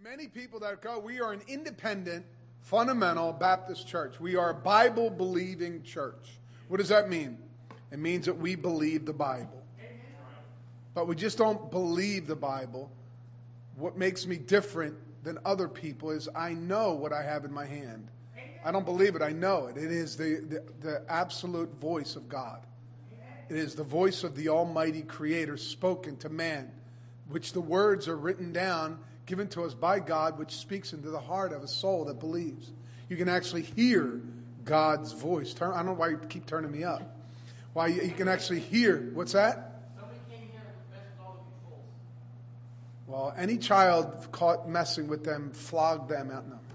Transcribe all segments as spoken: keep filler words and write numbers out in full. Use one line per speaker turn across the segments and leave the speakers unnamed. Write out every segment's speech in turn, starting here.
many people that go, we are an independent, fundamental Baptist church. We are a Bible-believing church. What does that mean? It means that we believe the Bible. But we just don't believe the Bible. What makes me different than other people is I know what I have in my hand. I don't believe it. I know it. It is the, the, the absolute voice of God. It is the voice of the Almighty Creator spoken to man, which the words are written down, given to us by God, which speaks into the heart of a soul that believes. You can actually hear God's voice. Turn, I don't know why you keep turning me up. Why you, you can actually hear. What's that?
Somebody came here with the best of all the controls.
Well, any child caught messing with them, flog them out. No.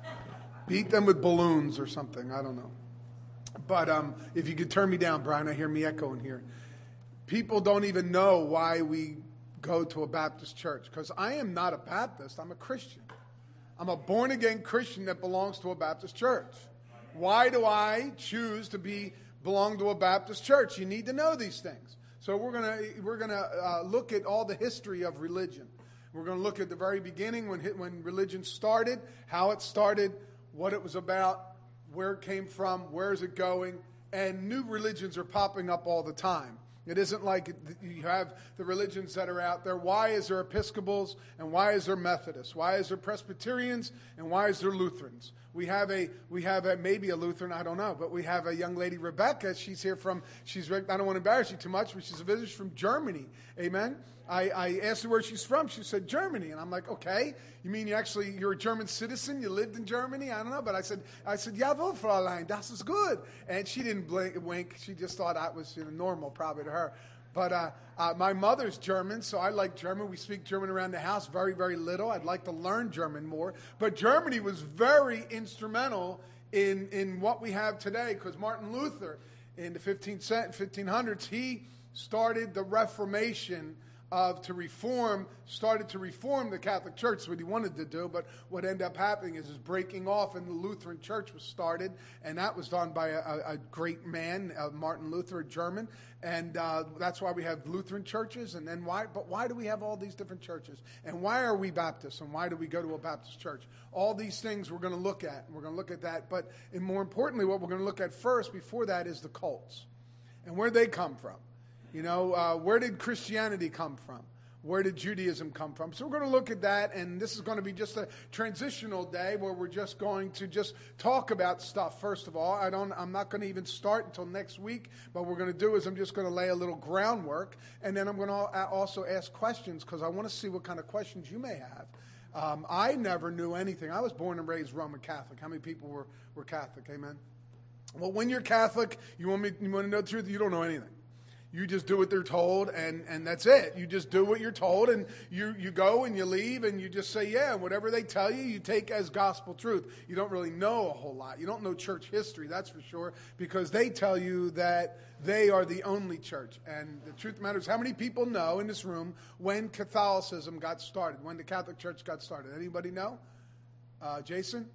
Beat them with balloons or something. I don't know. But um, if you could turn me down, Brian, I hear me echoing here. People don't even know why we go to a Baptist church, because I am not a Baptist. I'm a Christian. I'm a born-again Christian that belongs to a Baptist church. Why do I choose to be belong to a Baptist church? You need to know these things. So we're gonna we're gonna uh, look at all the history of religion. We're going to look at the very beginning when when religion started, how it started, what it was about, where it came from, where is it going, and new religions are popping up all the time. It isn't like you have the religions that are out there. Why is there Episcopals and why is there Methodists? Why is there Presbyterians and why is there Lutherans? We have a we have a maybe a Lutheran, I don't know, but we have a young lady, Rebecca. She's here from she's I don't want to embarrass you too much, but she's a visitor from Germany. Amen. I, I asked her where she's from. She said Germany, and I'm like, okay. You mean you actually you're a German citizen? You lived in Germany? I don't know, but I said I said jawohl, Fräulein, das ist good. And she didn't blink, wink. She just thought I was you know, normal, probably to her. But uh, uh, my mother's German, so I like German. We speak German around the house very, very little. I'd like to learn German more. But Germany was very instrumental in, in what we have today, because Martin Luther, in the fifteenth, fifteen hundreds, he started the Reformation of to reform, started to reform the Catholic Church. That's what he wanted to do, but what ended up happening is his breaking off, and the Lutheran Church was started, and that was done by a, a great man, uh, Martin Luther, a German, and uh, that's why we have Lutheran churches. And then why? But why do we have all these different churches? And why are we Baptists? And why do we go to a Baptist church? All these things we're going to look at. We're going to look at that, but and more importantly, what we're going to look at first, before that, is the cults and where they come from. You know, uh, where did Christianity come from? Where did Judaism come from? So we're going to look at that, and this is going to be just a transitional day where we're just going to just talk about stuff. First of all, I don't, I'm not going to even start until next week. But what we're going to do is I'm just going to lay a little groundwork, and then I'm going to also ask questions, because I want to see what kind of questions you may have. Um, I never knew anything. I was born and raised Roman Catholic. How many people were, were Catholic? Amen? Well, when you're Catholic, you want me, you want to know the truth? You don't know anything. You just do what they're told, and, and that's it. You just do what you're told, and you, you go and you leave, and you just say, yeah, whatever they tell you, you take as gospel truth. You don't really know a whole lot. You don't know church history, that's for sure, because they tell you that they are the only church. And the truth matters. How many people know in this room when Catholicism got started, when the Catholic Church got started? Anybody know? Uh, Jason?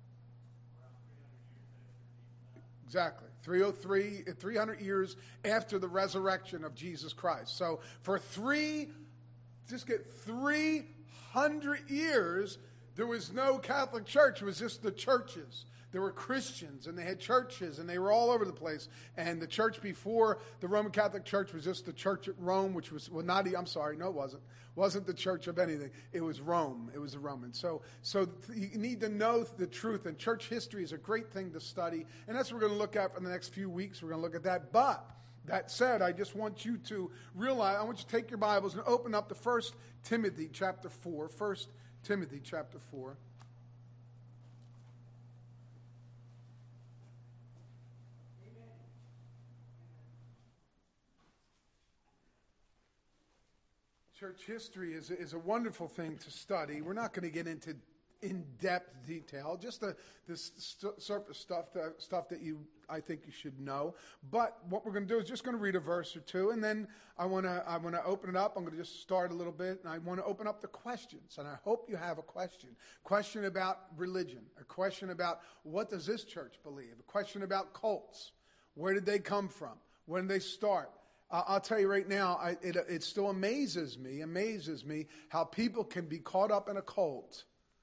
Exactly. three oh three, three hundred years after the resurrection of Jesus Christ. So for three, just get three hundred years, there was no Catholic Church. It was just the churches. There were Christians, and they had churches, and they were all over the place. And the church before the Roman Catholic Church was just the church at Rome, which was, well, not, I'm sorry, no, it wasn't. Wasn't the church of anything. It was Rome. It was the Romans. So, so you need to know the truth, and church history is a great thing to study. And that's what we're going to look at for the next few weeks. We're going to look at that. But that said, I just want you to realize, I want you to take your Bibles and open up to First Timothy chapter four. First Timothy chapter four. Church history is, is a wonderful thing to study. We're not going to get into in-depth detail, just the, the st- surface stuff, the stuff that you I think you should know. But what we're going to do is just going to read a verse or two, and then I want to I want to open it up. I'm going to just start a little bit, and I want to open up the questions. And I hope you have a question. Question about religion, a question about what does this church believe, a question about cults. Where did they come from? When did they start? I'll tell you right now, I, it, it still amazes me, amazes me how people can be caught up in a cult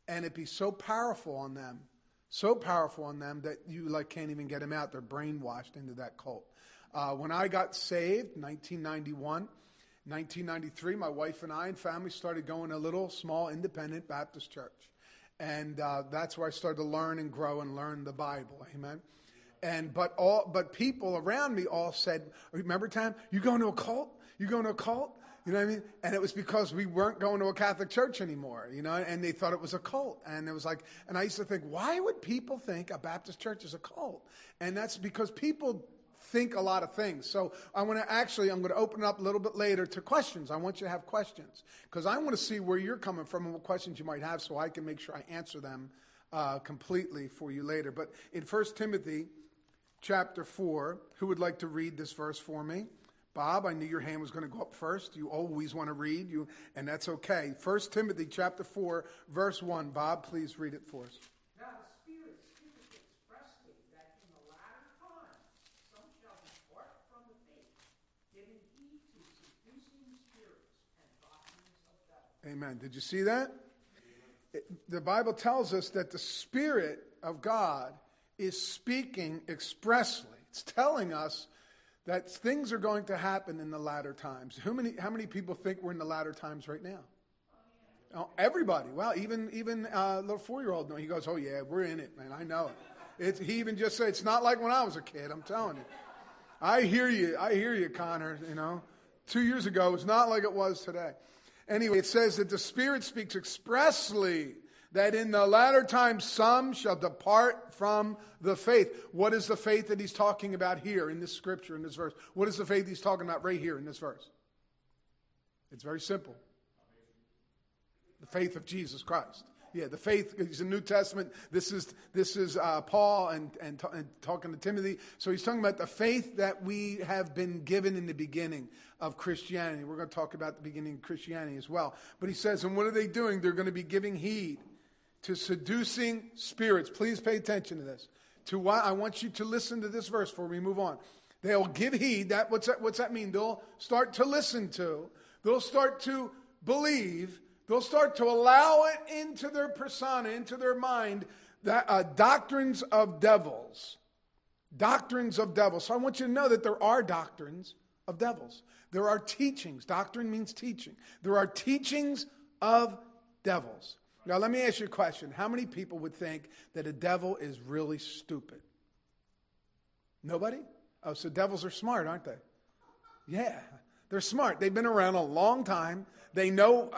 and it be so powerful on them, so powerful on them that you like can't even get them out. They're brainwashed into that cult. Uh, when I got saved, nineteen ninety-one, nineteen ninety-three, my wife and I and family started going to a little small independent Baptist church. And uh, that's where I started to learn and grow and learn the Bible. Amen. And but all but people around me all said, remember, Tam, you going to a cult? You going to a cult? You know what I mean? And it was because we weren't going to a Catholic church anymore, you know, and they thought it was a cult. And it was like, and I used to think, why would people think a Baptist church is a cult? And that's because people think a lot of things. So I want to actually, I'm going to open it up a little bit later to questions. I want you to have questions because I want to see where you're coming from and what questions you might have so I can make sure I answer them uh, completely for you later. But in First Timothy chapter four, who would like to read this verse for me? Bob, I knew your hand was going to go up first. You always want to read, you, and that's okay. First Timothy chapter four, verse one. Bob, please read it for us.
Now the Spirit speaketh expressly that in the latter time some shall depart from the faith, giving heed to seducing spirits and doctrines of devils.
Amen. Did you see that? It, the Bible tells us that the Spirit of God is speaking expressly. It's telling us that things are going to happen in the latter times. How many how many people think we're in the latter times right now? Oh, everybody. Well, even even uh, a little four-year-old, no, he goes, oh, yeah, we're in it, man. I know it. It's, he even just said, it's not like when I was a kid, I'm telling you. I hear you. I hear you, Connor, you know. Two years ago, it's not like it was today. Anyway, it says that the Spirit speaks expressly that in the latter times some shall depart from the faith. What is the faith that he's talking about here in this scripture, in this verse? What is the faith he's talking about right here in this verse? It's very simple. The faith of Jesus Christ. Yeah, the faith, he's in the New Testament. This is this is uh, Paul and, and, t- and talking to Timothy. So he's talking about the faith that we have been given in the beginning of Christianity. We're going to talk about the beginning of Christianity as well. But he says, and what are they doing? They're going to be giving heed to seducing spirits. Please pay attention to this. To why I want you to listen to this verse before we move on. They'll give heed. That what's that, what's that mean? They'll start to listen to. They'll start to believe. They'll start to allow it into their persona, into their mind, that uh, doctrines of devils. Doctrines of devils. So I want you to know that there are doctrines of devils. There are teachings. Doctrine means teaching. There are teachings of devils. Now, let me ask you a question. How many people would think that a devil is really stupid? Nobody? Oh, so devils are smart, aren't they? Yeah, they're smart. They've been around a long time. They know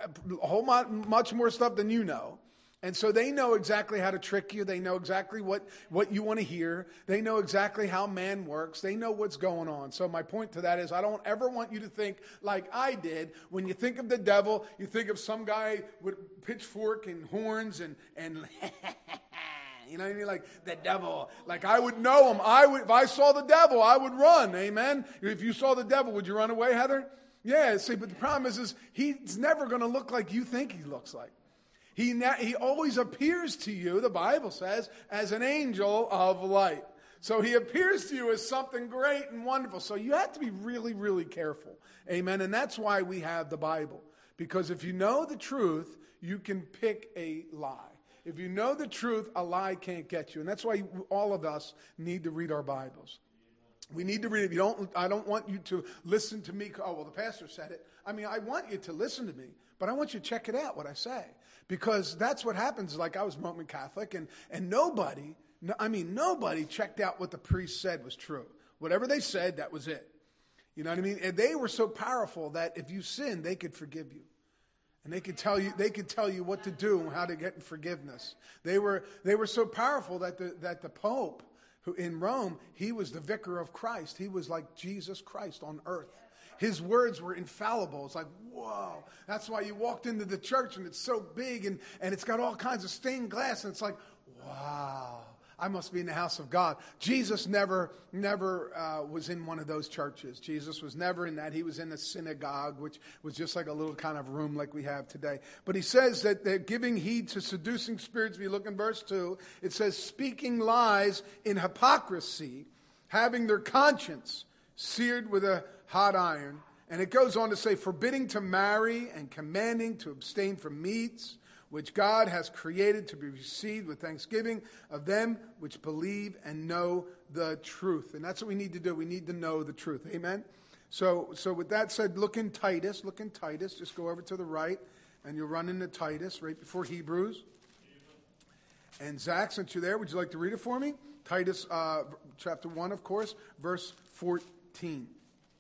a whole lot, much more stuff than you know. And so they know exactly how to trick you. They know exactly what, what you want to hear. They know exactly how man works. They know what's going on. So my point to that is I don't ever want you to think like I did. When you think of the devil, you think of some guy with pitchfork and horns and, and you know what I mean? Like the devil. Like I would know him. I would, if I saw the devil, I would run. Amen. If you saw the devil, would you run away, Heather? Yeah, see, but the problem is, is he's never going to look like you think he looks like. He, na- he always appears to you, the Bible says, as an angel of light. So he appears to you as something great and wonderful. So you have to be really, really careful. Amen. And that's why we have the Bible. Because if you know the truth, you can pick a lie. If you know the truth, a lie can't get you. And that's why all of us need to read our Bibles. We need to read it. You don't, I don't want you to listen to me. Oh, well, the pastor said it. I mean, I want you to listen to me, but I want you to check it out, what I say. Because that's what happens. Like I was Roman Catholic, and, and nobody, no, I mean, nobody checked out what the priest said was true. Whatever they said, that was it. You know what I mean? And they were so powerful that if you sinned, they could forgive you. And they could tell you, they could tell you what to do and how to get forgiveness. They were, they were so powerful that the, that the Pope, who in Rome, he was the vicar of Christ. He was like Jesus Christ on earth. His words were infallible. It's like, whoa. That's why you walked into the church and it's so big and, and it's got all kinds of stained glass. And it's like, wow, I must be in the house of God. Jesus never, never uh, was in one of those churches. Jesus was never in that. He was in a synagogue, which was just like a little kind of room like we have today. But he says that they're giving heed to seducing spirits. If you look in verse two, it says, speaking lies in hypocrisy, having their conscience seared with a hot iron. And it goes on to say, forbidding to marry and commanding to abstain from meats, which God has created to be received with thanksgiving of them which believe and know the truth. And that's what we need to do. We need to know the truth. Amen? So, so with that said, look in Titus. Look in Titus. Just go over to the right, and you'll run into Titus right before Hebrews. And Zach, since you're there, would you like to read it for me? Titus uh, chapter one, of course, verse fourteen.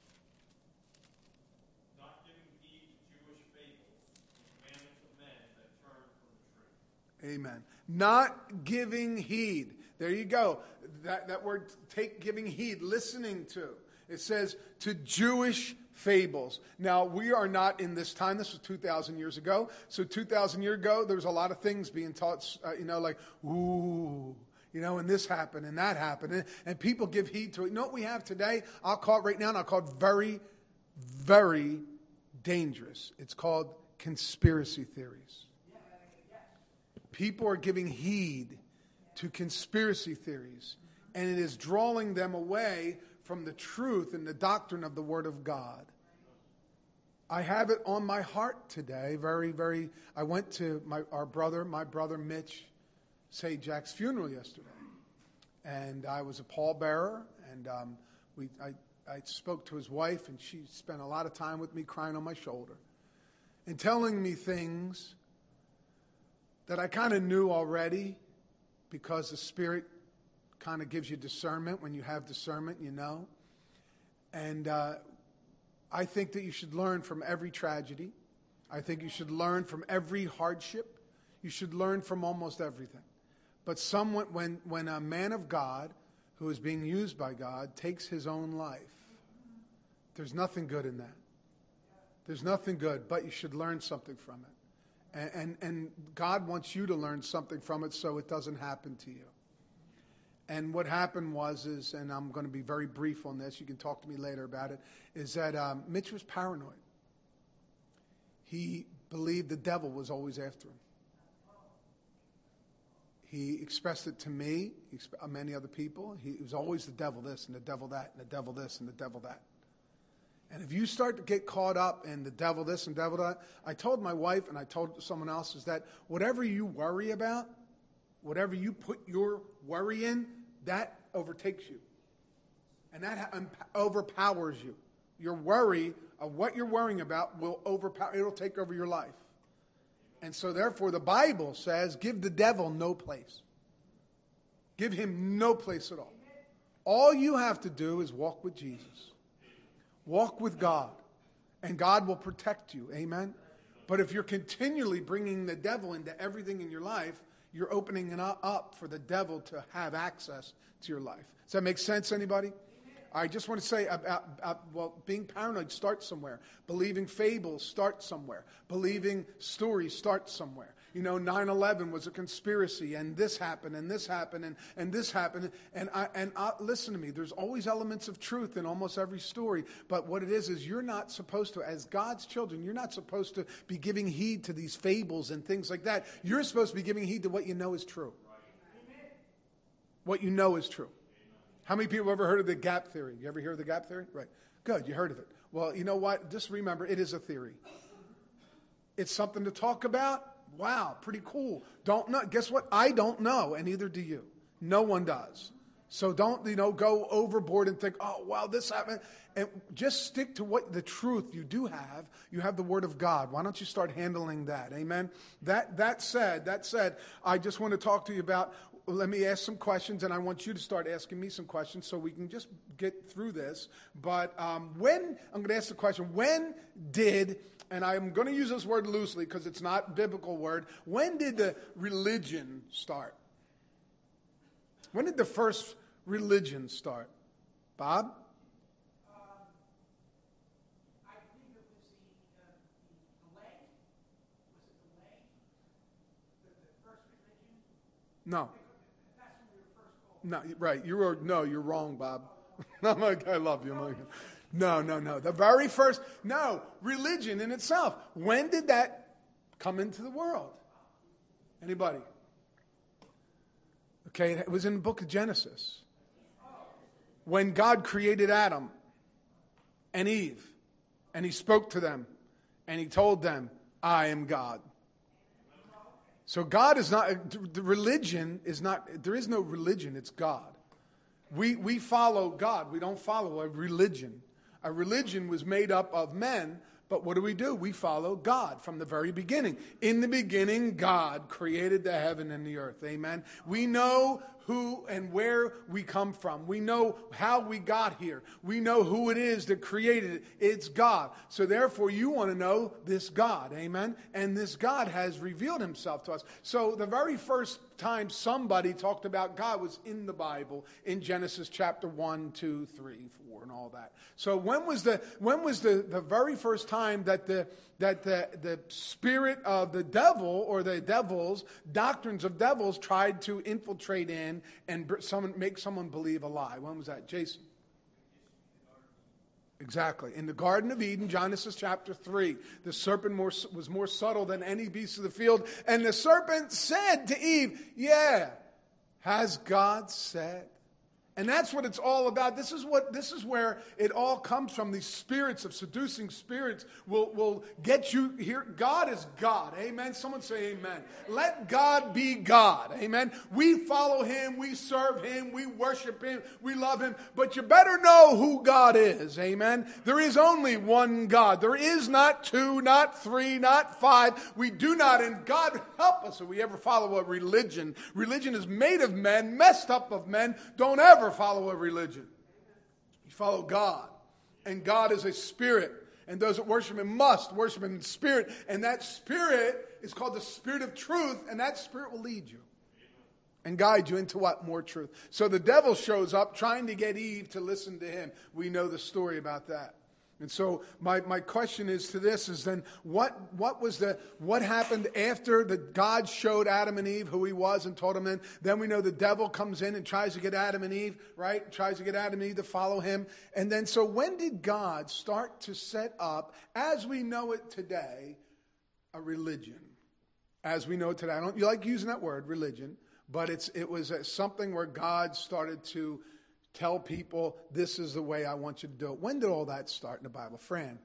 Not giving heed to Jewish fables, commandments of men that turn from the truth.
Amen. Not giving heed. There you go. That, that word, take giving heed, listening to. It says to Jewish fables. Now, we are not in this time. This was two thousand years ago. So two thousand years ago, there was a lot of things being taught, uh, you know, like, ooh, you know, and this happened and that happened. And, and people give heed to it. You know what we have today? I'll call it right now, and I'll call it very, very dangerous. It's called conspiracy theories. People are giving heed to conspiracy theories, and it is drawing them away from the truth and the doctrine of the Word of God. I have it on my heart today. Very, very. I went to my our brother, my brother Mitch Sajak's funeral yesterday, and I was a pallbearer, and um, we I, I spoke to his wife, and she spent a lot of time with me, crying on my shoulder, and telling me things that I kind of knew already, because the Spirit kind of gives you discernment. When you have discernment, you know. And uh, I think that you should learn from every tragedy. I think you should learn from every hardship. You should learn from almost everything. But someone, when, when a man of God who is being used by God takes his own life, there's nothing good in that. There's nothing good, but you should learn something from it. And, and, and God wants you to learn something from it so it doesn't happen to you. And what happened was, is, and I'm going to be very brief on this, you can talk to me later about it, is that um, Mitch was paranoid. He believed the devil was always after him. He expressed it to me, he exp- many other people. He, it was always the devil this and the devil that and the devil this and the devil that. And if you start to get caught up in the devil this and devil that, I told my wife and I told someone else, is that whatever you worry about, whatever you put your worry in, that overtakes you. And that um, overpowers you. Your worry of what you're worrying about will overpower, it'll take over your life. And so therefore the Bible says, give the devil no place. Give him no place at all. All you have to do is walk with Jesus. Walk with God. And God will protect you. Amen? But if you're continually bringing the devil into everything in your life, you're opening it up for the devil to have access to your life. Does that make sense, anybody? I just want to say about, about, well, being paranoid starts somewhere. Believing fables starts somewhere. Believing stories starts somewhere. You know, nine eleven was a conspiracy, and this happened, and this happened, and, and this happened. And I, and I, listen to me, there's always elements of truth in almost every story. But what it is, is you're not supposed to, as God's children, you're not supposed to be giving heed to these fables and things like that. You're supposed to be giving heed to what you know is true. What you know is true. How many people have ever heard of the gap theory? You ever hear of the gap theory? Right. Good, you heard of it. Well, you know what? Just remember, it is a theory. It's something to talk about. Wow, pretty cool. Don't know. Guess what? I don't know, and neither do you. No one does. So don't, you know, go overboard and think, oh, wow, this happened. And just stick to what the truth you do have. You have the Word of God. Why don't you start handling that? Amen? That, that said, that said, I just want to talk to you about, let me ask some questions, and I want you to start asking me some questions so we can just get through this. But um, when, I'm going to ask the question, when did, and I'm going to use this word loosely because it's not a biblical word, when did the religion start? When did the first religion start? Bob?
Um, I believe it was the, uh, the, the way. Was it the way? The, the first religion?
No.
That's when we were first called.
No, right. You were no. You're wrong, Bob. I'm like, I love you. I'm like, no, no, no. The very first. No, religion in itself. When did that come into the world? Anybody? Okay, it was in the book of Genesis. When God created Adam and Eve, and he spoke to them, and he told them, I am God. So God is not, the religion is not, there is no religion, it's God. We, we follow God. We don't follow a religion. A religion was made up of men, but what do we do? We follow God from the very beginning. In the beginning, God created the heaven and the earth. Amen. We know who and where we come from. We know how we got here. We know who it is that created it. It's God. So therefore, you want to know this God. Amen. And this God has revealed himself to us. So the very first time somebody talked about God was in the Bible, in Genesis chapter one, two, three, four, and all that. So when was the when was the, the very first time that the that the, the spirit of the devil or the devils, doctrines of devils, tried to infiltrate in and someone, make someone believe a lie? When was that, Jason? Exactly. In the Garden of Eden, Genesis chapter three, the serpent more, was more subtle than any beast of the field. And the serpent said to Eve, yeah, has God said? And that's what it's all about. This is what this is where it all comes from. These spirits of seducing spirits will, will get you here. God is God. Amen. Someone say amen. Let God be God. Amen. We follow him. We serve him. We worship him. We love him. But you better know who God is. Amen. There is only one God. There is not two, not three, not five. We do not. And God help us if we ever follow a religion. Religion is made of men, messed up of men. Don't ever follow a religion. You follow God. And God is a spirit. And those that worship him must worship him in spirit. And that spirit is called the spirit of truth. And that spirit will lead you and guide you into what? More truth. So the devil shows up trying to get Eve to listen to him. We know the story about that. And so my, my question is to this is then what what was the what happened after the God showed Adam and Eve who he was and told them in? Then we know the devil comes in and tries to get Adam and Eve, right? Tries to get Adam and Eve to follow him. And then so when did God start to set up, as we know it today, a religion? As we know it today. I don't you like using that word, religion, but it's it was a, something where God started to tell people, this is the way I want you to do it. When did all that start in the Bible? Fran?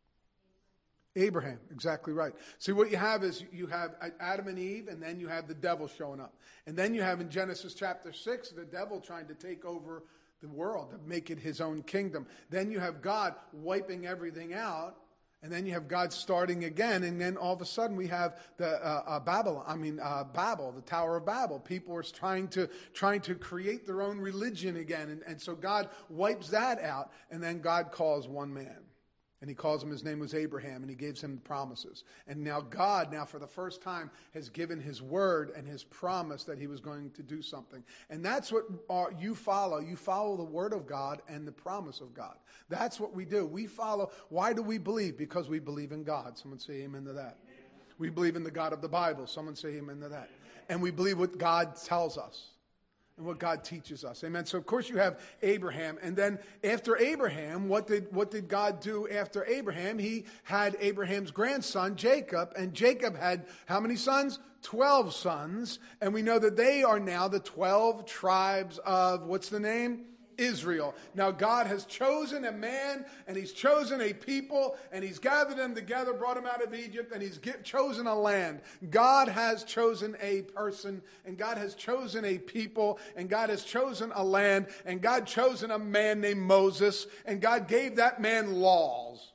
Abraham, exactly right. See, what you have is you have Adam and Eve, and then you have the devil showing up. And then you have in Genesis chapter six, the devil trying to take over the world, to make it his own kingdom. Then you have God wiping everything out. And then you have God starting again, and then all of a sudden we have the uh, uh, Babylon. I mean uh, Babel, the Tower of Babel. People are trying to trying to create their own religion again, and, and so God wipes that out, and then God calls one man, and He calls him. His name was Abraham, and He gives him the promises. And now God, now for the first time, has given His word and His promise that He was going to do something, and that's what uh, you follow. You follow the word of God and the promise of God. That's what we do. We follow. Why do we believe? Because we believe in God. Someone say amen to that. We believe in the God of the Bible. Someone say amen to that. And we believe what God tells us and what God teaches us. Amen. So of course you have Abraham. And then after Abraham, what did what did God do after Abraham? He had Abraham's grandson, Jacob. And Jacob had how many sons? Twelve sons. And we know that they are now the twelve tribes of, what's the name? Israel. Now God has chosen a man, and He's chosen a people, and He's gathered them together, brought them out of Egypt, and He's get, chosen a land. God has chosen a person, and God has chosen a people, and God has chosen a land, and God chosen a man named Moses, and God gave that man laws.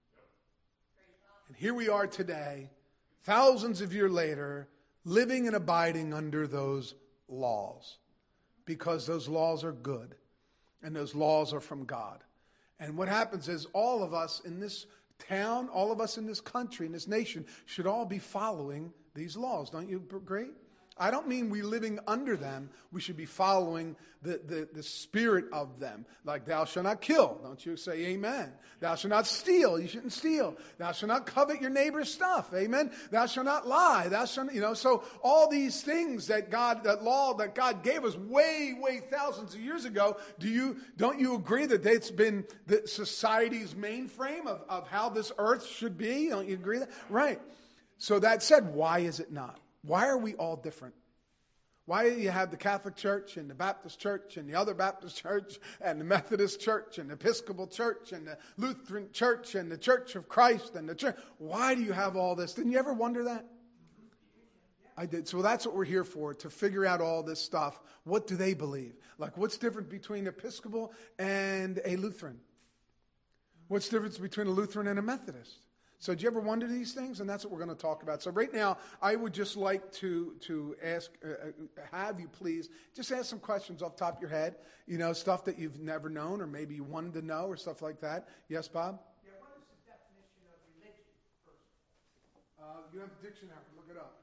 And here we are today, thousands of years later, living and abiding under those laws, because those laws are good. And those laws are from God. And what happens is all of us in this town, all of us in this country, in this nation, should all be following these laws. Don't you agree? I don't mean we living under them. We should be following the, the, the spirit of them. Like, thou shalt not kill. Don't you say amen? Thou shalt not steal. You shouldn't steal. Thou shalt not covet your neighbor's stuff. Amen? Thou shalt not lie. Thou shalt, you know, so all these things that God, that law that God gave us way, way thousands of years ago, do you, don't you agree that it's been the society's mainframe of, of how this earth should be? Don't you agree that? Right. So that said, why is it not? Why are we all different? Why do you have the Catholic Church and the Baptist Church and the other Baptist Church and the Methodist Church and the Episcopal Church and the Lutheran Church and the Church of Christ and the church? Why do you have all this? Didn't you ever wonder that? I did. So that's what we're here for, to figure out all this stuff. What do they believe? Like, what's different between Episcopal and a Lutheran? What's the difference between a Lutheran and a Methodist? So do you ever wonder these things? And that's what we're going to talk about. So right now, I would just like to to ask, uh, have you please, just ask some questions off the top of your head. You know, stuff that you've never known or maybe you wanted to know or stuff like that. Yes, Bob?
Yeah, what is the definition of religion, first of all?
Uh, you have a dictionary. Look it up.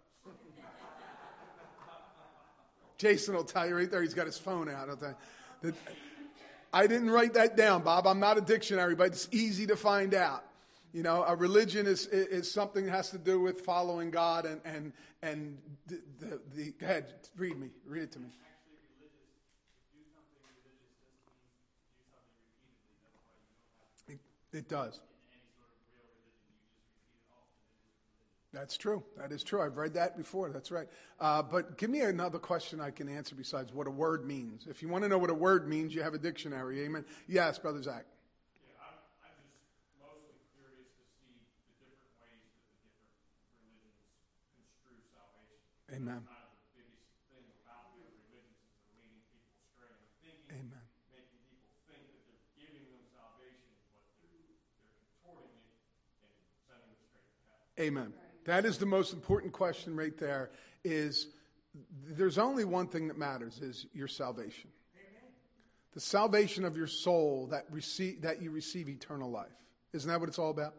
Jason will tell you right there. He's got his phone out. I'll tell you. The, I didn't write that down, Bob. I'm not a dictionary, but it's easy to find out. You know, a religion is is something that has to do with following God and and and the, the, the go ahead, read me, read it to me.
Actually, religious, to do something religious doesn't mean to do something repeatedly. That's why you don't have to.
It, it does.
In any sort of real religion, you just repeat it all.
That's true. That is true. I've read that before. That's right. Uh, but give me another question I can answer besides what a word means. If you want to know what a word means, you have a dictionary. Amen. Yes, Brother Zach.
Yeah, I'm, I'm just mostly curious to see the different ways that the different religions construe salvation.
Amen.
That's kind of the biggest thing about their religions is they're leading people astray and thinking,
Amen.
making people think that they're giving them salvation, but they're, they're contorting it and sending them straight to hell.
Amen. That is the most important question right there, is there's only one thing that matters, is your salvation.
Amen.
The salvation of your soul, that receive that you receive eternal life. Isn't that what it's all about?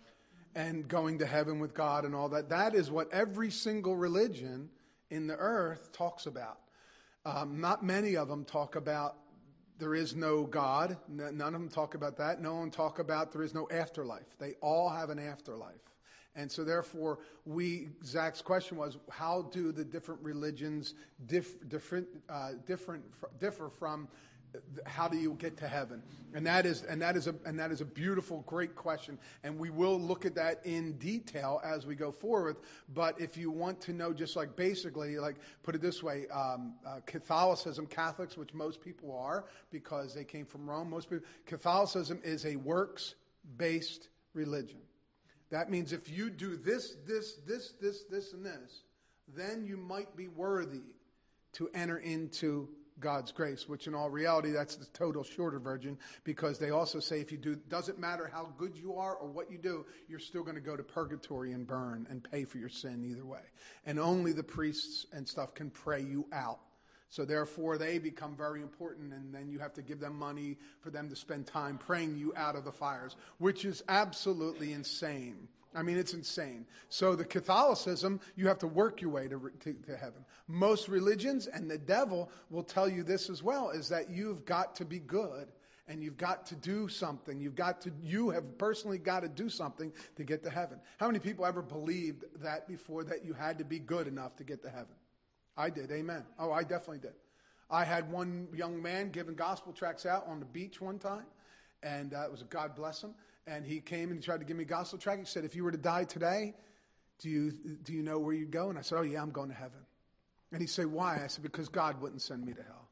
And going to heaven with God and all that. That is what every single religion in the earth talks about. Um, not many of them talk about there is no God. None of them talk about that. No one talk about there is no afterlife. They all have an afterlife. And so therefore, we, Zach's question was, how do the different religions diff, different, uh, different, differ from, how do you get to heaven? And that is, and that is a, and that is a beautiful, great question. And we will look at that in detail as we go forward. But if you want to know, just like basically, like put it this way, um, uh, Catholicism, Catholics, which most people are because they came from Rome, most people, Catholicism is a works-based religion. That means if you do this, this, this, this, this, and this, then you might be worthy to enter into God's grace, which in all reality, that's the total shorter version, because they also say if you do, doesn't matter how good you are or what you do, you're still going to go to purgatory and burn and pay for your sin either way. And only the priests and stuff can pray you out. So therefore, they become very important, and then you have to give them money for them to spend time praying you out of the fires, which is absolutely insane. I mean, it's insane. So the Catholicism, you have to work your way to, to, to heaven. Most religions, and the devil will tell you this as well, is that you've got to be good, and you've got to do something. You've got to, you have personally got to do something to get to heaven. How many people ever believed that before, that you had to be good enough to get to heaven? I did, amen. Oh, I definitely did. I had one young man giving gospel tracts out on the beach one time, and uh, it was a God bless him. And he came and he tried to give me a gospel tract. He said, if you were to die today, do you do you know where you'd go? And I said, oh, yeah, I'm going to heaven. And he said, why? I said, because God wouldn't send me to hell.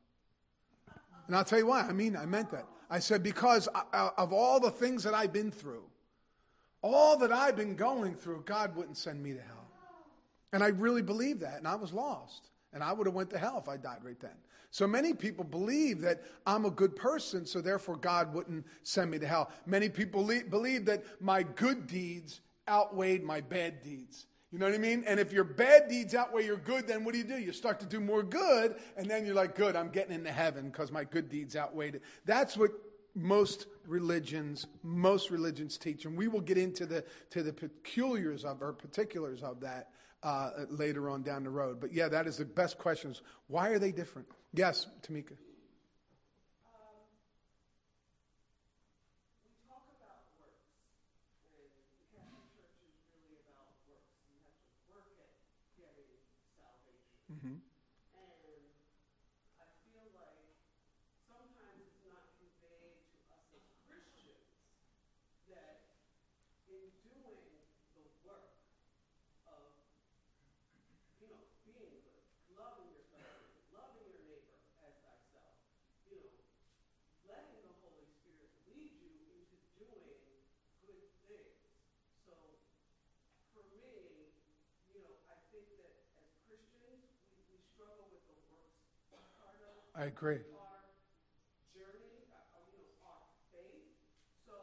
And I'll tell you why. I mean, I meant that. I said, because of all the things that I've been through, all that I've been going through, God wouldn't send me to hell. And I really believed that, and I was lost. And I would have went to hell if I died right then. So many people believe that I'm a good person, so therefore God wouldn't send me to hell. Many people le- believe that my good deeds outweighed my bad deeds. You know what I mean? And if your bad deeds outweigh your good, then what do you do? You start to do more good, and then you're like, good, I'm getting into heaven because my good deeds outweighed it. That's what most religions, most religions teach. And we will get into the to the peculiars of, or particulars of that Uh, later on down the road. But yeah, that is the best question, is why are they different? Yes, Tamika.
Um, we talk about works, and the Catholic Church is really about works. You have to work at getting salvation.
Mm-hmm.
And I feel like sometimes it's not conveyed to us as Christians that in doing the work of, you know, being good, loving yourself, loving your neighbor as thyself,
I agree.
our journey, uh, you know, our faith. So,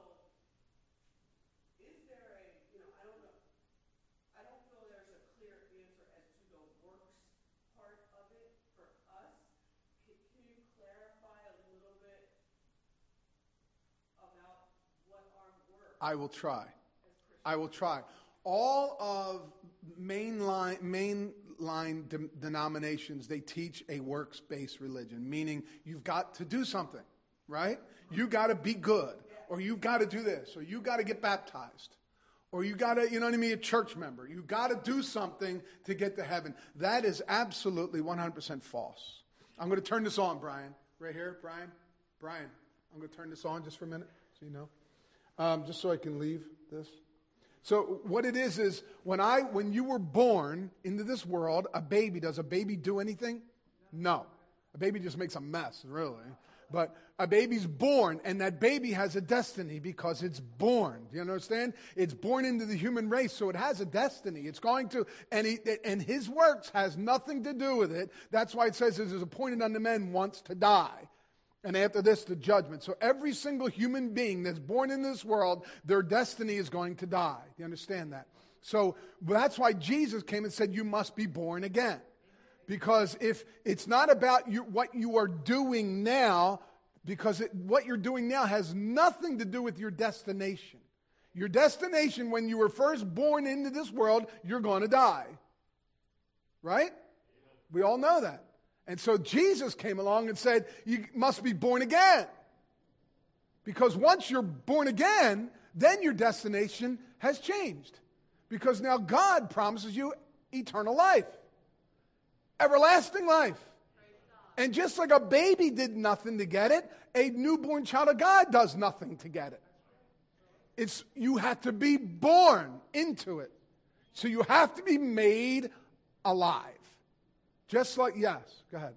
is there a, you know, I don't know, I don't feel there's a clear answer as to the works part of it for us. Can, can you clarify a little bit about what our work
I will try.
as Christians?
I will try. All of mainline mainline de- denominations, they teach a works-based religion, meaning you've got to do something, right? You got to be good, or you've got to do this, or you got to get baptized, or you got to, you know what I mean, a church member. You got to do something to get to heaven. That is absolutely one hundred percent false. I'm going to turn this on, Brian. Right here, Brian. Brian, I'm going to turn this on just for a minute, so you know, um, just so I can leave this. So what it is is when I when you were born into this world, a baby, does a baby do anything? No. A baby just makes a mess, really. But a baby's born, and that baby has a destiny because it's born. Do you understand? It's born into the human race, so it has a destiny. It's going to, and, he, and his works has nothing to do with it. That's why it says it is appointed unto men once to die. And after this, the judgment. So every single human being that's born in this world, their destiny is going to die. Do you understand that? So that's why Jesus came and said, you must be born again. Because if it's not about you, what you are doing now, because it, what you're doing now has nothing to do with your destination. Your destination, when you were first born into this world, you're going to die. Right? We all know that. And so Jesus came along and said, you must be born again. Because once you're born again, then your destination has changed. Because now God promises you eternal life. Everlasting life. And just like a baby did nothing to get it, a newborn child of God does nothing to get it. It's you have to be born into it. So you have to be made alive. Just like, yes, go ahead.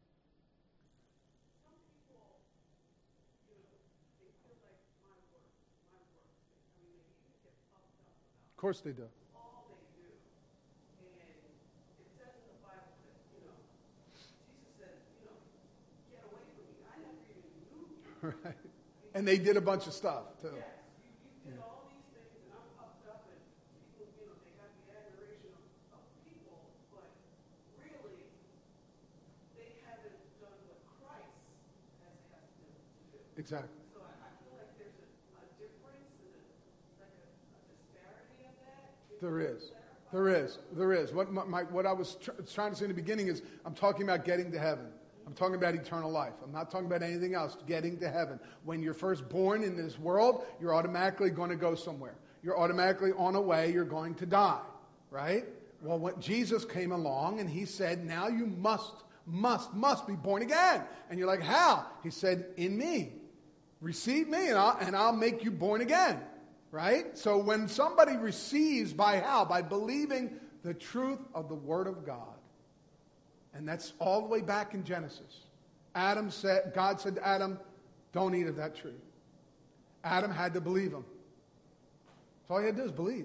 Some people, you know, they feel like my work, my work. I mean, they even get puffed up about
Of course they do.
all they do. And it says in the Bible that, you know, Jesus said, you know, get away from me. I never even knew you.
Right. And they did a bunch of stuff, too.
Yes, you, you did all these things, and I'm puffed up, and people, you know, they have the admiration of, of people, but really, they haven't done what Christ has asked them to do.
Exactly.
So I, I feel like there's a, a difference and a, like a, a disparity of that. If
There
you
is.
clarify.
There is. There is. What, my, my, what I was tr- trying to say in the beginning is I'm talking about getting to heaven. I'm talking about eternal life. I'm not talking about anything else, getting to heaven. When you're first born in this world, you're automatically going to go somewhere. You're automatically on a way, you're going to die, right? Well, when Jesus came along and he said, now you must, must, must be born again. And you're like, how? He said, in me. Receive me and I'll, and I'll make you born again, right? So when somebody receives by how? By believing the truth of the Word of God. And that's all the way back in Genesis. Adam said, God said to Adam, don't eat of that tree. Adam had to believe him. That's all he had to do is believe.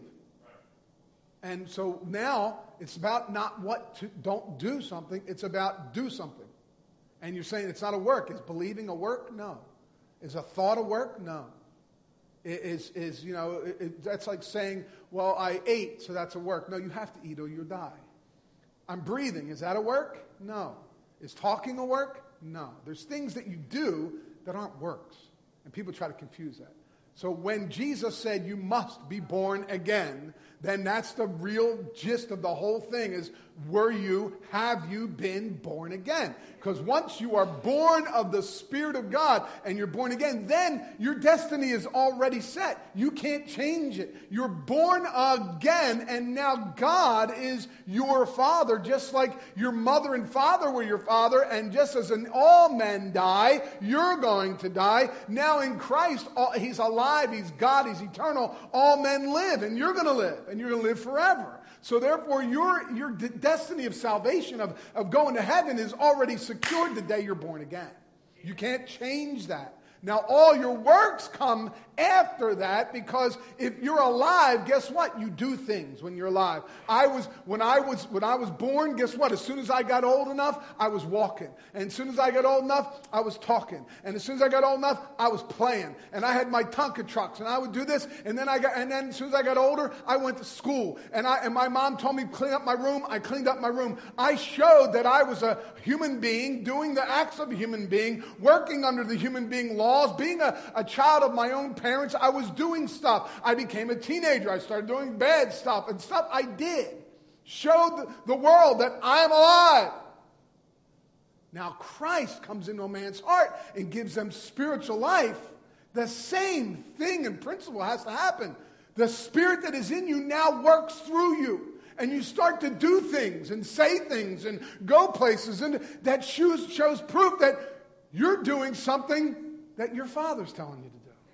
And so now it's about not what to, don't do something, it's about do something. And you're saying it's not a work. Is believing a work? No. Is a thought a work? No. Is, is you know, it, it, that's like saying, well, I ate, so that's a work. No, you have to eat or you die. I'm breathing. Is that a work? No. Is talking a work? No. There's things that you do that aren't works. And people try to confuse that. So when Jesus said you must be born again, then that's the real gist of the whole thing is, were you, have you been born again? Because once you are born of the Spirit of God and you're born again, then your destiny is already set. You can't change it. You're born again, and now God is your Father, just like your mother and father were your father, and just as in all men die, you're going to die. Now in Christ, all, He's alive, He's God, He's eternal. All men live, and you're going to live, and you're going to live forever. So therefore, your, your d- destiny of salvation, of, of going to heaven, is already secured the day you're born again. You can't change that. Now, all your works come after that, because if you're alive, guess what? You do things when you're alive. I was when I was when I was born, guess what? As soon as I got old enough, I was walking. And as soon as I got old enough, I was talking. And as soon as I got old enough, I was playing. And I had my Tonka trucks, and I would do this. And then I got and then as soon as I got older, I went to school. And I and my mom told me to clean up my room. I cleaned up my room. I showed that I was a human being doing the acts of a human being, working under the human being laws, being a, a child of my own parents. I was doing stuff. I became a teenager. I started doing bad stuff and stuff I did. Showed the, the world that I'm alive. Now Christ comes into a man's heart and gives them spiritual life. The same thing in principle has to happen. The Spirit that is in you now works through you. And you start to do things and say things and go places. And that shows, shows proof that you're doing something that your Father's telling you to do.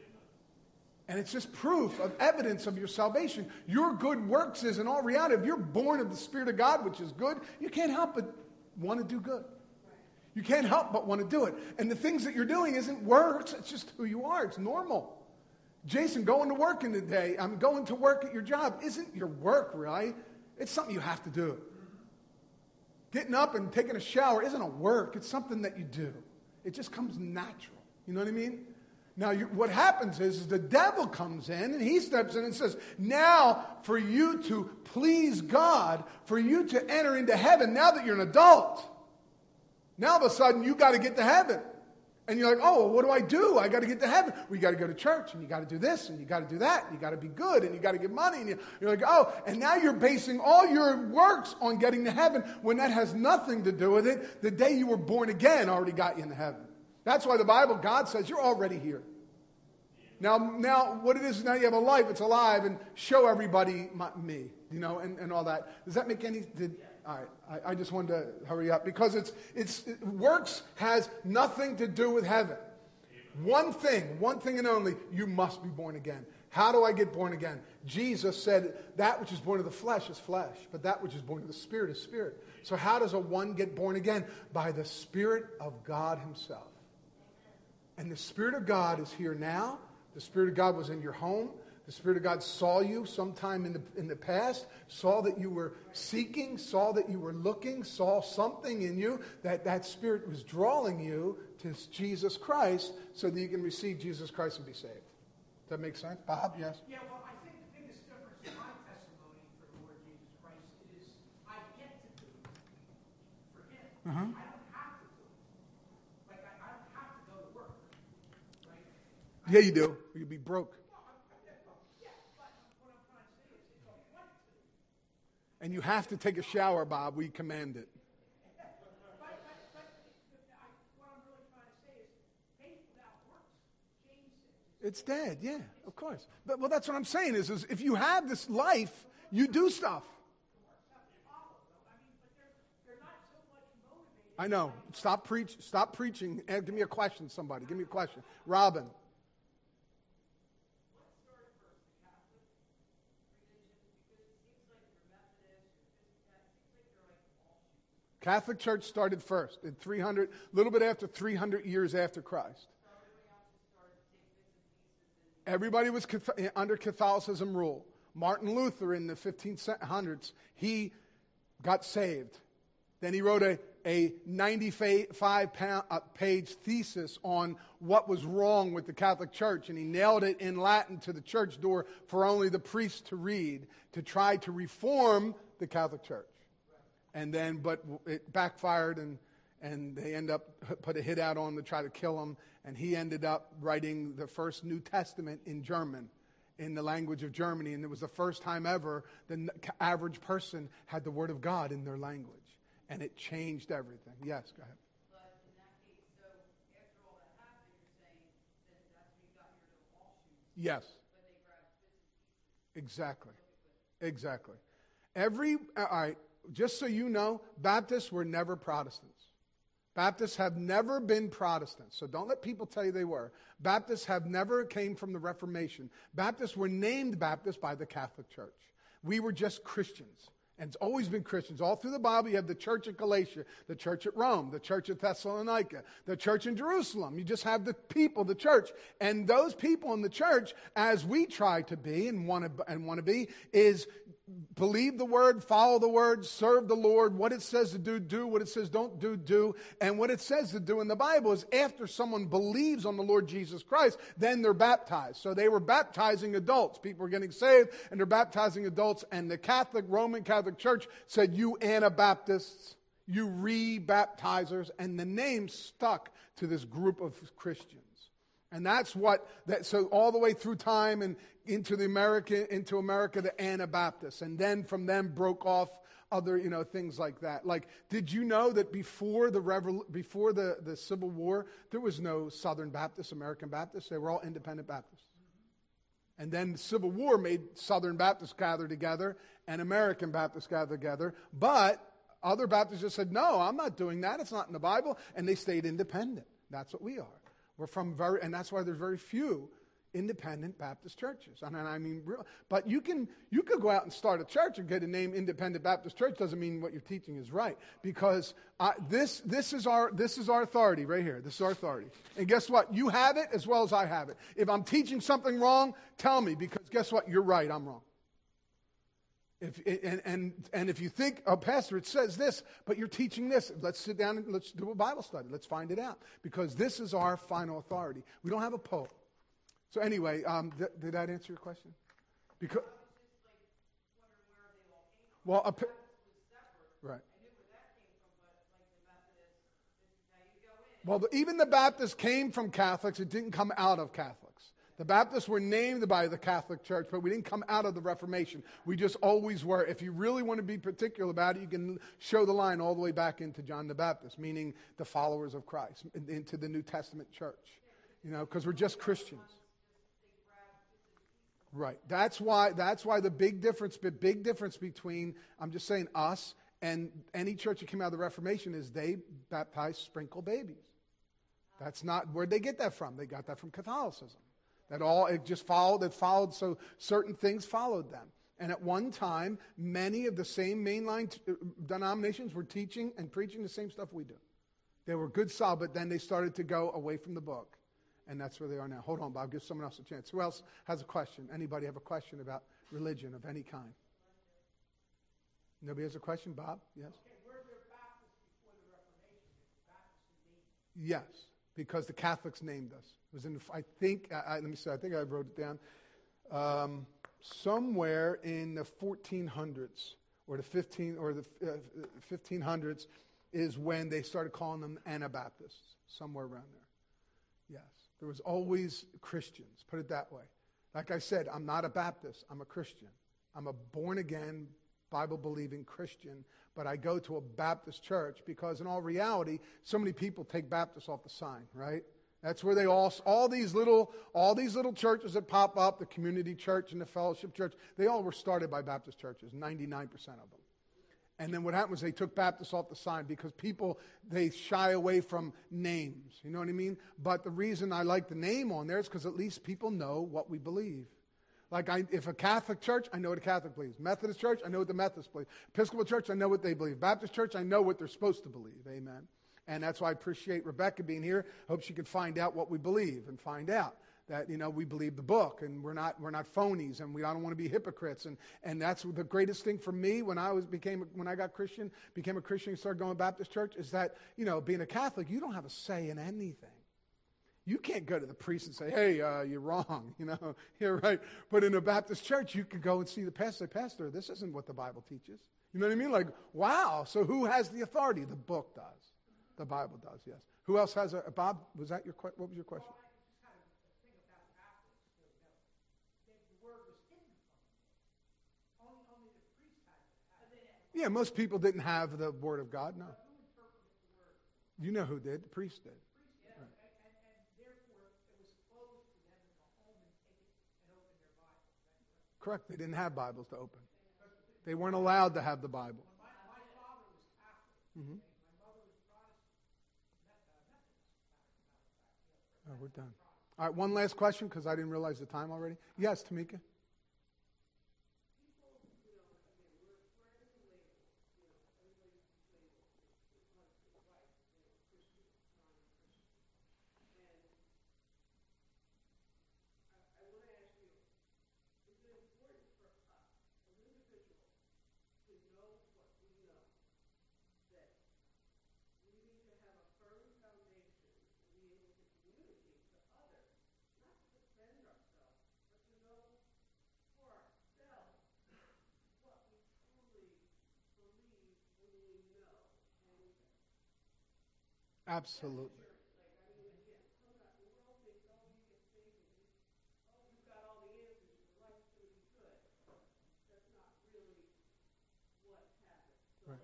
And it's just proof of evidence of your salvation. Your good works is, in all reality, if you're born of the Spirit of God, which is good, you can't help but want to do good. You can't help but want to do it. And the things that you're doing isn't works. It's just who you are. It's normal. Jason, going to work in the day, I'm going to work at your job, isn't your work, really. It's something you have to do. Getting up and taking a shower isn't a work. It's something that you do. It just comes natural. You know what I mean? Now, you, what happens is, is the devil comes in and he steps in and says, now for you to please God, for you to enter into heaven, now that you're an adult, now all of a sudden you got to get to heaven. And you're like, oh, well, what do I do? I got to get to heaven. Well, you got to go to church, and you got to do this, and you got to do that, and you got to be good, and you got to give money. And you're like, oh, and now you're basing all your works on getting to heaven when that has nothing to do with it. The day you were born again already got you into heaven. That's why the Bible, God says, you're already here. Now, now what it is, now you have a life, it's alive, and show everybody my, me, you know, and, and all that. Does that make any... Did, all right, I, I just wanted to hurry up because it's it's it, works has nothing to do with heaven. One thing, one thing and only, you must be born again. How do I get born again? Jesus said that which is born of the flesh is flesh, but that which is born of the Spirit is spirit. So how does a one get born again? By the Spirit of God himself. And the Spirit of God is here now. The Spirit of God was in your home. The Spirit of God saw you sometime in the in the past, saw that you were seeking, saw that you were looking, saw something in you, that that Spirit was drawing you to Jesus Christ so that you can receive Jesus Christ and be saved. Does that make sense? Bob, yes?
Yeah, well, I think the biggest difference in my testimony for the Lord Jesus Christ is I get to do it for him.
Uh-huh.
I don't have to do it. Like, I, I don't have to go to work, right?
Yeah, you do. You'll be broke. And you have to take a shower, Bob. We command it.
But, but, but I, what I'm really trying to say is faith without works changes it.
It's dead, yeah, of course. But well, that's what I'm saying is, is if you have this life, you do stuff. I know. Stop preach. Stop preaching. Eh, give me a question, somebody. Give me a question. Robin. Catholic Church started first in three hundred, a little bit after three hundred years after Christ. Everybody was under Catholicism rule. Martin Luther in the fifteen hundreds, he got saved. Then he wrote a, a ninety-five page thesis on what was wrong with the Catholic Church, and he nailed it in Latin to the church door for only the priests to read to try to reform the Catholic Church. And then, but it backfired, and and they end up put a hit out on to try to kill him. And he ended up writing the first New Testament in German, in the language of Germany. And it was the first time ever the average person had the Word of God in their language, and it changed everything. Yes, go ahead.
But in that case, so after all that happened, you're saying that that's when you got rid of all shoes.
Yes.
But they grabbed bits and pieces.
Exactly. Exactly. Every all right. Just so you know, Baptists were never Protestants. Baptists have never been Protestants. So don't let people tell you they were. Baptists have never came from the Reformation. Baptists were named Baptists by the Catholic Church. We were just Christians. And it's always been Christians. All through the Bible, you have the church at Galatia, the church at Rome, the church at Thessalonica, the church in Jerusalem. You just have the people, the church. And those people in the church, as we try to be and want to, and want to be, is believe the word, follow the word, serve the Lord. What it says to do, do. What it says don't do, do. And what it says to do in the Bible is after someone believes on the Lord Jesus Christ, then they're baptized. So they were baptizing adults. People were getting saved and they're baptizing adults. And the Catholic, Roman Catholic Church said, you Anabaptists, you re-baptizers. And the name stuck to this group of Christians. And that's what, that, so all the way through time and into the America, into America, the Anabaptists. And then from them broke off other, you know, things like that. Like, did you know that before the Revol- before the, the Civil War, there was no Southern Baptists, American Baptists? They were all independent Baptists. And then the Civil War made Southern Baptists gather together and American Baptists gather together. But other Baptists just said, no, I'm not doing that. It's not in the Bible. And they stayed independent. That's what we are. We're from very, and that's why there's very few independent Baptist churches. And, and I mean, real, but you can you could go out and start a church and get a name Independent Baptist Church. Doesn't mean what you're teaching is right, because uh, this this is our this is our authority right here. This is our authority. And guess what? You have it as well as I have it. If I'm teaching something wrong, tell me, because guess what? You're right. I'm wrong. If, and, and, and if you think, oh, Pastor, it says this, but you're teaching this, let's sit down and let's do a Bible study. Let's find it out. Because this is our final authority. We don't have a pope. So anyway, um, th- did that answer your question? Because, well, a, right. Well, the, even the Baptists came from Catholics. It didn't come out of Catholics. The Baptists were named by the Catholic Church, but we didn't come out of the Reformation. We just always were. If you really want to be particular about it, you can show the line all the way back into John the Baptist, meaning the followers of Christ, into the New Testament church. You know, because we're just Christians. Right. That's why. That's why the big difference, the big difference between, I'm just saying, us and any church that came out of the Reformation is they baptize sprinkle babies. That's not where'd they get that from. They got that from Catholicism. That all, it just followed, it followed, so certain things followed them. And at one time, many of the same mainline t- denominations were teaching and preaching the same stuff we do. They were good, solid, but then they started to go away from the book. And that's where they are now. Hold on, Bob, give someone else a chance. Who else has a question? Anybody have a question about religion of any kind? Nobody has a question? Bob? Yes?
Okay, were there Baptists before the Reformation? Baptists in name?
Yes, because the Catholics named us. It was in, I think, I, let me see, I think I wrote it down. Um, somewhere in the fourteen hundreds or the fifteen or the uh, fifteen hundreds is when they started calling them Anabaptists, somewhere around there. Yes, there was always Christians, put it that way. Like I said, I'm not a Baptist, I'm a Christian. I'm a born-again, Bible-believing Christian, but I go to a Baptist church because in all reality, so many people take Baptist off the sign, right? That's where they all, all these little, all these little churches that pop up, the community church and the fellowship church, they all were started by Baptist churches, ninety-nine percent of them. And then what happened was they took Baptist off the sign because people, they shy away from names, you know what I mean? But the reason I like the name on there is because at least people know what we believe. Like I, if a Catholic church, I know what a Catholic believes. Methodist church, I know what the Methodists believe. Episcopal church, I know what they believe. Baptist church, I know what they're supposed to believe. Amen. And that's why I appreciate Rebecca being here. Hope she can find out what we believe and find out that, you know, we believe the book and we're not we're not phonies and we I don't want to be hypocrites. And and that's the greatest thing for me when I was became when I got Christian, became a Christian and started going to Baptist church is that, you know, being a Catholic, you don't have a say in anything. You can't go to the priest and say, hey, uh, you're wrong, you know, you're right. But in a Baptist church, you can go and see the pastor, say, Pastor, this isn't what the Bible teaches. You know what I mean? Like, wow, so who has the authority? The book does. The Bible does, yes. Who else has a, Bob, was that your question? What was your question?
Well, I just had a thing about Baptists. The, the, the word was hidden from them. Only, only the priest had it.
Yeah, most people didn't have the Word of God, no.
Who interpreted the word?
You know who did. The priest did.
Priest, yeah. Right. And, and, and therefore, it was closed for them to go home and take it and open their Bible. Is that correct?
Correct. They didn't have Bibles to open. They weren't allowed to have the Bible.
My, my father was Catholic.
Mm-hmm.
My mother was Protestant. Methodist.
Oh, we're done. All right, one last question because I didn't realize the time already. Yes, Tamika?
People, you know, again, we're, we're in a
Absolutely. Right.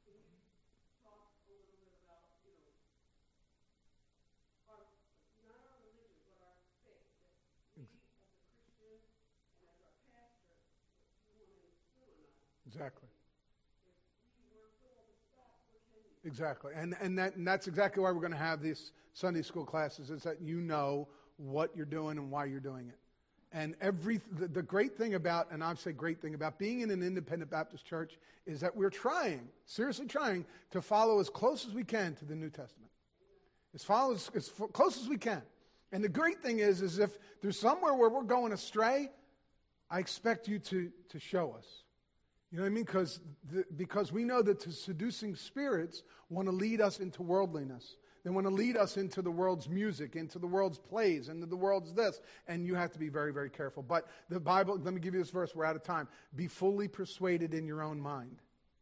Exactly. Exactly. And and that and that's exactly why we're going to have these Sunday school classes, is that you know what you're doing and why you're doing it. And every the, the great thing about, and I'd say great thing about being in an independent Baptist church, is that we're trying, seriously trying, to follow as close as we can to the New Testament. As follow as, as close as we can. And the great thing is, is if there's somewhere where we're going astray, I expect you to, to show us. You know what I mean? Because the, because we know that the seducing spirits want to lead us into worldliness. They want to lead us into the world's music, into the world's plays, into the world's this. And you have to be very, very careful. But the Bible, let me give you this verse. We're out of time. Be fully persuaded in your own mind.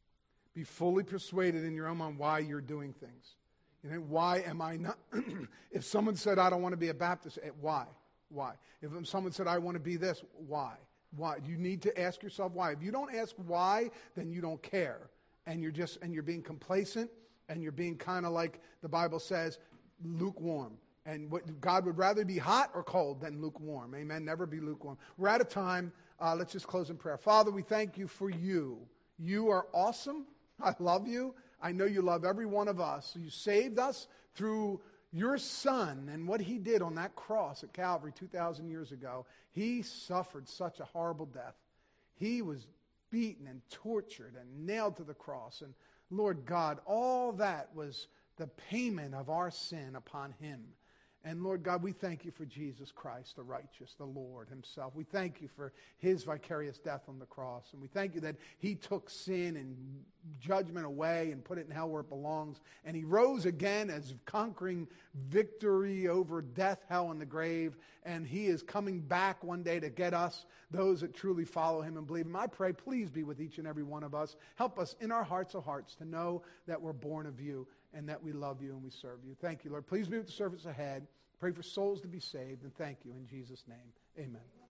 Be fully persuaded in your own mind why you're doing things. You know, why am I not? If someone said, I don't want to be a Baptist, why? Why? If someone said, I want to be this, why? Why? You need to ask yourself why. If you don't ask why, then you don't care. And you're just, and you're being complacent, and you're being kind of like the Bible says, lukewarm. And what God would rather be hot or cold than lukewarm. Amen. Never be lukewarm. We're out of time. Uh, let's just close in prayer. Father, we thank you for you. You are awesome. I love you. I know you love every one of us. You saved us through your Son and what he did on that cross at Calvary two thousand years ago. He suffered such a horrible death. He was beaten and tortured and nailed to the cross. And Lord God, all that was the payment of our sin upon him. And Lord God, we thank you for Jesus Christ, the righteous, the Lord himself. We thank you for his vicarious death on the cross. And we thank you that he took sin and judgment away and put it in hell where it belongs. And he rose again as conquering victory over death, hell, and the grave. And he is coming back one day to get us, those that truly follow him and believe him. I pray, please be with each and every one of us. Help us in our hearts of hearts to know that we're born of you and that we love you and we serve you. Thank you, Lord. Please be with the service ahead. Pray for souls to be saved, and thank you in Jesus' name. Amen.